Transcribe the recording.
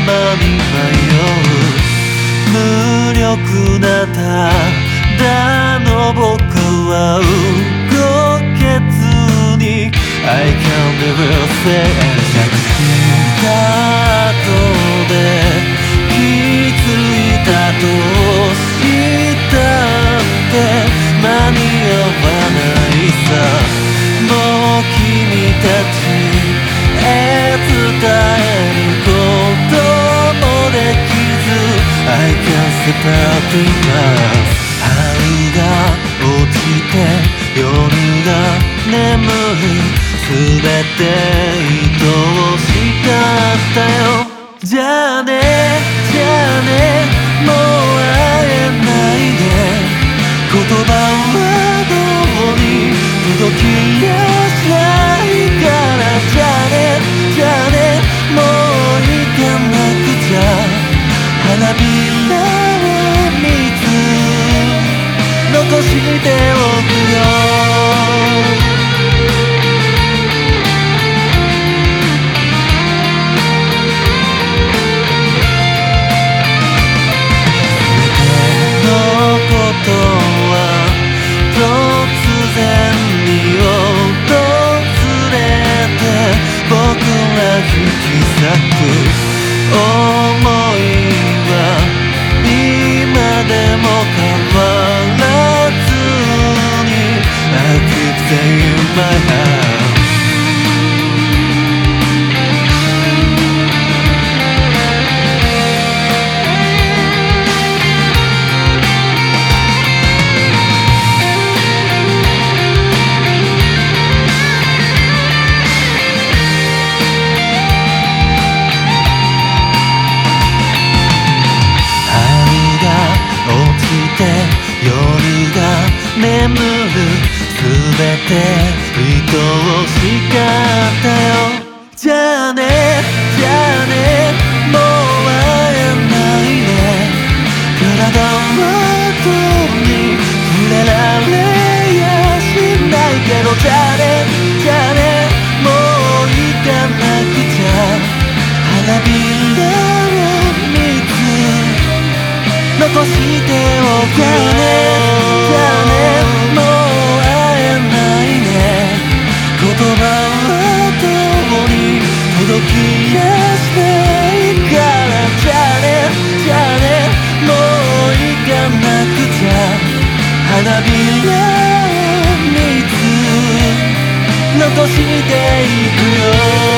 まに迷う無力なただの僕は動けずに I can never say 死んだ後で気づいたとしたって間に合わないさもう君たちへ伝えることもできず I can't stop enough 春が落ちて夜が眠るすべて愛おしかったよじゃあねじゃあねもう会えないで言葉はどうに届きやしないからじゃあねじゃあねもう行かなくちゃ花びらを3つ残しておくよ引き裂く想いは今でも変わらずに I keep saying my heart夜が眠るすべて愛おしかったよじゃあねじゃあねもう会えないね体は遠に触れられやしないけどじゃあねじゃあねもう行かなくちゃ花びらを3つ残しておくねじゃあねもう会えないね言葉はどうに届きやしないからじゃあねじゃあねもう行かなくちゃ花びらを3つ残していくよ